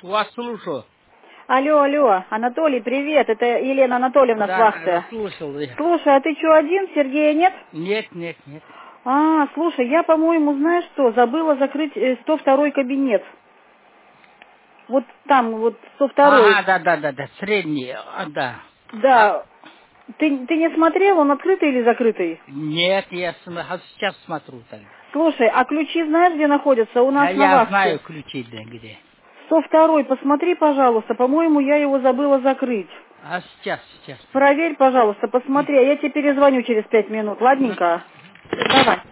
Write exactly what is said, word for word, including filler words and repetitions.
Вас слушаю. Алло, алло, Анатолий, привет, это Елена Анатольевна с Да, вахты. слушал. Слушай, а ты что, один, Сергея нет? Нет, нет, нет. А, слушай, я, по-моему, знаешь что, забыла закрыть э, сто второй кабинет. Вот там, вот сто второй. Ага, да, да, да, да, средний, а, да. А, Да. Ты, ты не смотрел, он открытый или закрытый? нет, я см- а сейчас смотрю тогда. Слушай, а ключи знаешь, где находятся? У Да, нас на я знаю вахте. ключи, да, где. сто второй, посмотри, пожалуйста, по-моему, я его забыла закрыть. А сейчас, сейчас. Проверь, пожалуйста, посмотри, а я тебе перезвоню через пять минут, ладненько? Давай.